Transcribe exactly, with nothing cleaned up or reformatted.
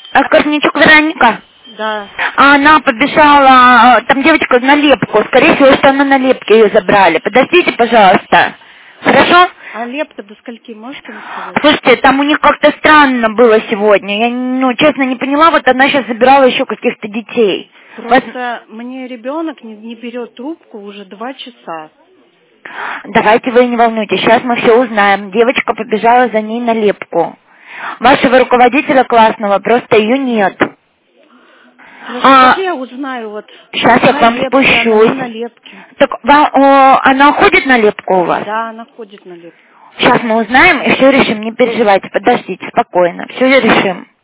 А Корничук Вероника? Да. А она побежала, там девочка на лепку, скорее всего, что она на лепке ее забрали. Подождите, пожалуйста. Хорошо? А лепка до скольки, можете мне сказать? Слушайте, там у них как-то странно было сегодня. Я, ну, честно, не поняла, вот она сейчас забирала еще каких-то детей. Просто вот... мне ребенок не, не берет трубку уже два часа. Давайте вы не волнуйтесь, сейчас мы все узнаем. Девочка побежала за ней на лепку. Вашего руководителя классного, просто ее нет. Хорошо, а, как я узнаю, вот... Сейчас я к вам лепке, спущусь. на лепке. Так, о, она ходит на лепку у вас? Да, она ходит на лепку. Сейчас мы узнаем и все решим, не переживайте, подождите, спокойно, все решим.